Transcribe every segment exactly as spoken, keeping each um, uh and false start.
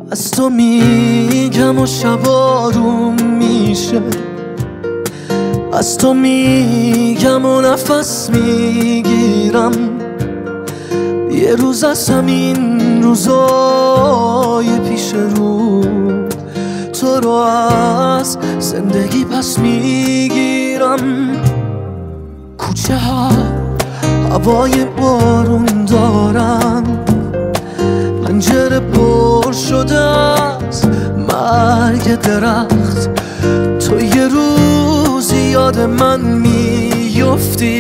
از تو میگم و شب آروم میشه، از تو میگم و نفس میگیرم. یه روز از همین روزای پیش رو تو رو از زندگی پس میگیرم. کوچه ها هوای بارون دارن، پنجره پر شده از مرگ درخت. تو یه روزی یاد من میفتی،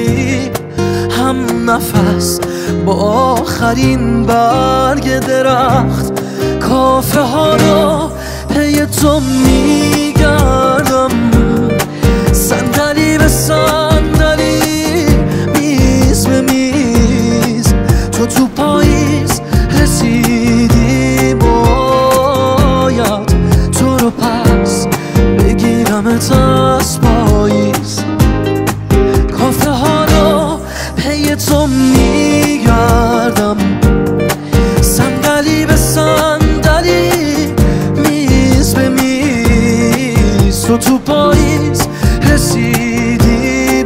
هم نفس با آخرین برگ درخت. کافه ها رو پی تو میگردم، صندلی به صندلی، میز به میز. تو تو پاییز رسیدی، باید تو رو پس بگیرمت از پاییز. کافه ها رو پی تو میگردم، صندلی به صندلی، میز به میز. تو تو پاییز رسیدی،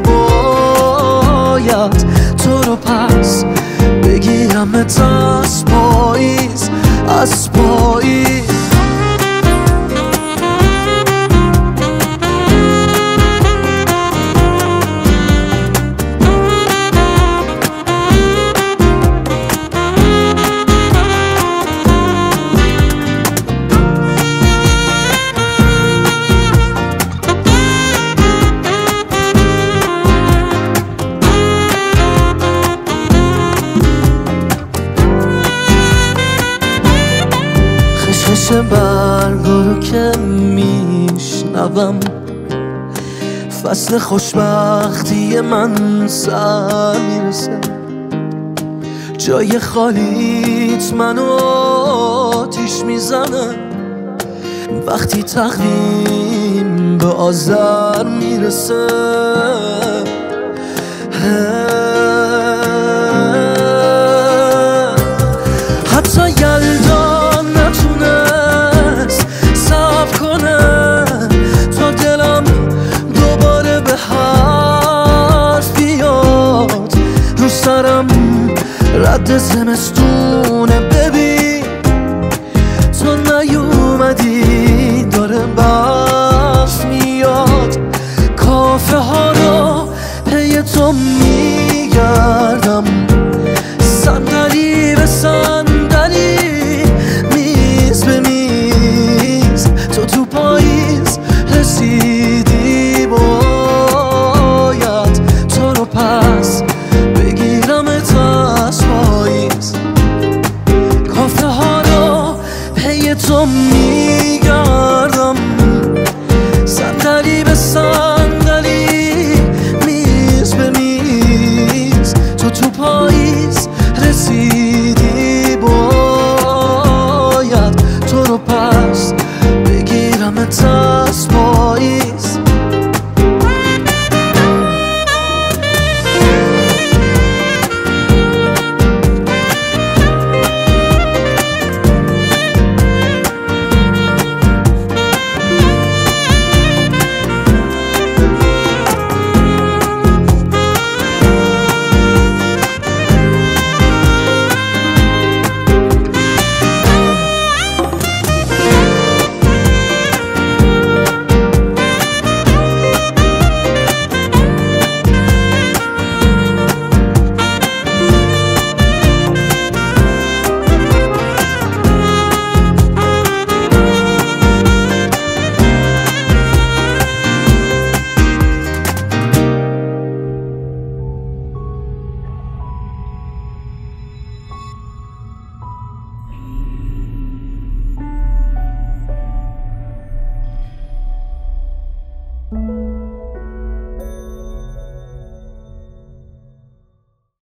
باید تو رو پس بگیرمت از پاییز، از پاییز. خشخش برگا رو که میشنوم، فصل خوشبختی من سر میرسه. جای خالیت منو آتیش میزنه، وقتی تقویم به آذر میرسه. حتی یلدا نتونست صبر کنه تا دلم دوباره به حرف بیاد. رو سرم رد زمستونه، ببین تو نیومدی، داره برف میاد. کافه ها رو پی تو میگردم، صندلی به صندلی، میز به میز. تو تو پاییز رسیدی، باید تو رو پس بگیرمت از پاییز. کافه ها رو پی تو میگردم، صندلی به صندلی، میز به میز. تو تو پاییز رسیدی،